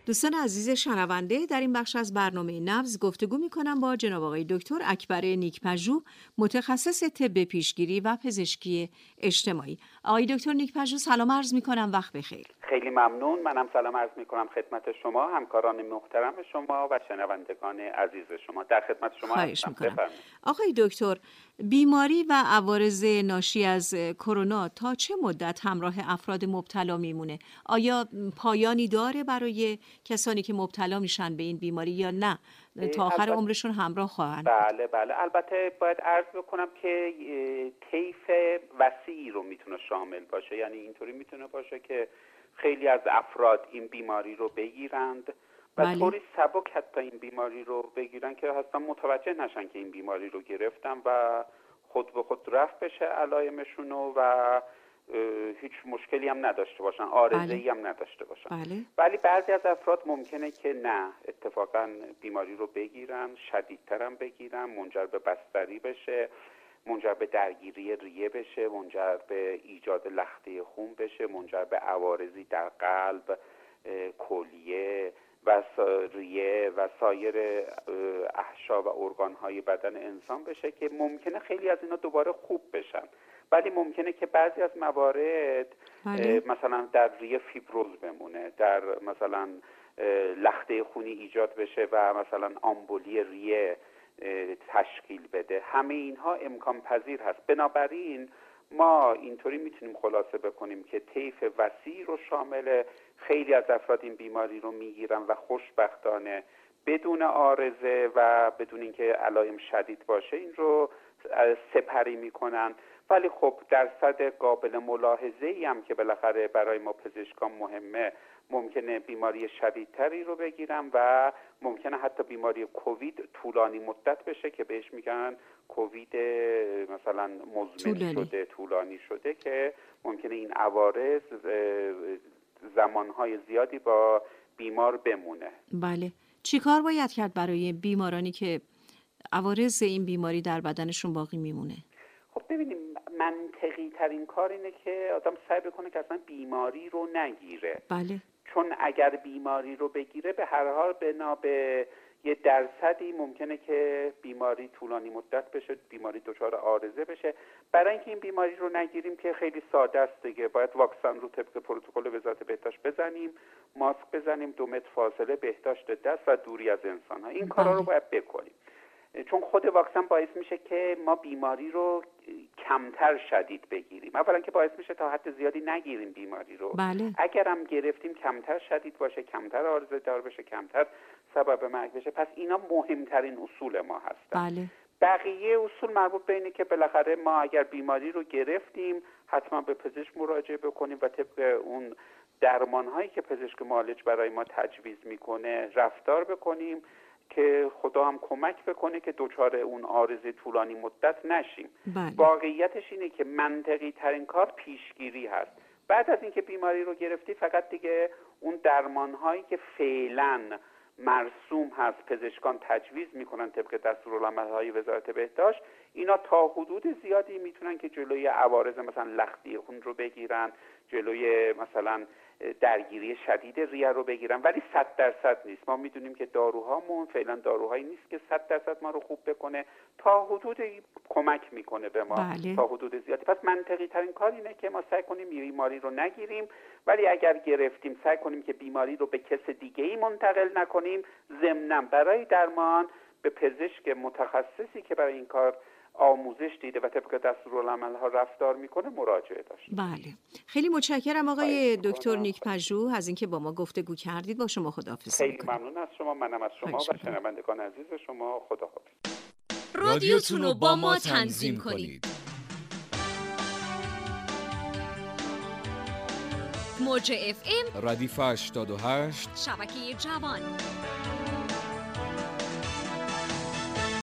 دوستان عزیز شنونده، در این بخش از برنامه نبض گفتگو می‌کنم با جناب آقای دکتر اکبر نیک‌پژوه، متخصص طب پیشگیری و پزشکی اجتماعی. آقای دکتر نیک‌پژوه سلام عرض می‌کنم، وقت بخیر. خیلی ممنون. منم سلام عرض می‌کنم خدمت شما، همکاران محترم شما و شنوندگان عزیز شما. در خدمت شما هستم. بفرمایید. آقای دکتر، بیماری و عوارض ناشی از کرونا تا چه مدت همراه افراد مبتلا میمونه؟ آیا پایانی داره برای کسانی که مبتلا میشن به این بیماری یا نه تا آخر عمرشون همراه خواهند؟ بله. البته باید عرض بکنم که طیف وسیعی رو میتونه شامل باشه. یعنی اینطوری میتونه باشه که خیلی از افراد این بیماری رو بگیرند و طوری سبک حتی این بیماری رو بگیرن که اصلا متوجه نشن که این بیماری رو گرفتن و خود به خود رفع بشه علائمشون و هیچ مشکلی هم نداشته باشن، عارضه‌ای هم نداشته باشن. ولی بعضی از افراد ممکنه که نه، اتفاقا بیماری رو بگیرن، شدیدتر هم بگیرن، منجر به بستری بشه، منجر به درگیری ریه بشه، منجر به ایجاد لخته خون بشه، منجر به عوارضی در قلب، کلیه و ریه و سایر احشا و ارگان‌های بدن انسان بشه که ممکنه خیلی از اینا دوباره خوب بشن. ولی ممکنه که بعضی از موارد مثلا در ریه فیبروز بمونه، در مثلا لخته خونی ایجاد بشه و مثلا آمبولی ریه تشکیل بده. همه اینها امکان پذیر هست. بنابراین ما اینطوری میتونیم خلاصه بکنیم که طیف وسیع رو شامل خیلی از افراد این بیماری رو میگیرن و خوشبختانه بدون عارضه و بدون اینکه علائم شدید باشه این رو سپری میکنن. ولی خب درصد قابل ملاحظه‌ای هم که بالاخره برای ما پزشکان مهمه، ممکنه بیماری شدیدتری رو بگیرن و ممکنه حتی بیماری کووید طولانی مدت بشه که بهش میگن کووید مثلا مزمن شده، طولانی شده، که ممکنه این عوارض زمانهای زیادی با بیمار بمونه. بله. چی کار باید کرد برای بیمارانی که عوارض این بیماری در بدنشون باقی میمونه؟ خب ببینیم، منطقی ترین کار اینه که آدم سعی بکنه که اصلا بیماری رو نگیره. بله. چون اگر بیماری رو بگیره به هر حال بنا به یه درصدی ممکنه که بیماری طولانی مدت بشه، بیماری دچار عارضه بشه. برای اینکه این بیماری رو نگیریم که خیلی ساده است دیگه، باید واکسن رو طبق پروتکل وزارت بهداشت بزنیم، ماسک بزنیم، 2 متر فاصله، بهداشت دست و دوری از انسان‌ها. این کارا رو باید بکنیم. چون خود واکسن باعث میشه که ما بیماری رو کمتر شدید بگیریم. اولا که باعث میشه تا حد زیادی نگیریم بیماری رو. اگر هم گرفتیم کمتر شدید باشه، کمتر عارضه دار بشه، کمتر سبب مرگ بشه. پس اینا مهمترین اصول ما هستن. بقیه اصول مربوط به اینه که بالاخره ما اگر بیماری رو گرفتیم حتما به پزشک مراجعه بکنیم و طبق اون درمان‌هایی که پزشک معالج برای ما تجویز میکنه رفتار بکنیم که خدا هم کمک بکنه که دچار اون عارضه طولانی مدت نشیم. واقعیتش اینه که منطقی ترین کار پیشگیری هست. بعد از اینکه بیماری رو گرفتی فقط دیگه اون درمان هایی که فعلا مرسوم هست، پزشکان تجویز میکنن طبق دستورالعمل‌های وزارت بهداشت، اینا تا حدود زیادی میتونن که جلوی عوارض مثلا لختی خون رو بگیرن، جلوی مثلا درگیری شدید ریه رو بگیرن، ولی 100% نیست. ما میدونیم که داروهامون فعلا داروهایی نیست که 100% ما رو خوب بکنه، تا حدودی کمک میکنه به ما. تا حدود زیادی. پس منطقی ترین کار اینه که ما سعی کنیم بیماری رو نگیریم، ولی اگر گرفتیم سعی کنیم که بیماری رو به کس دیگه‌ای منتقل نکنیم. ضمناً برای درمان به پزشک متخصصی که برای این کار آموزش دیده و طبق دستورالعمل‌ها رفتار میکنه مراجعه داشت. بله. خیلی متشکرم آقای دکتر نیک‌پژوه از اینکه با ما گفتگو کردید. با شما خداحافظی می‌کنم. خیلی ممنون از شما. منم از شما و شنوندگان عزیز شما. خداحافظ. رادیوتون رو با ما تنظیم کنید. موج FM ردیف 88 شبکه جوان.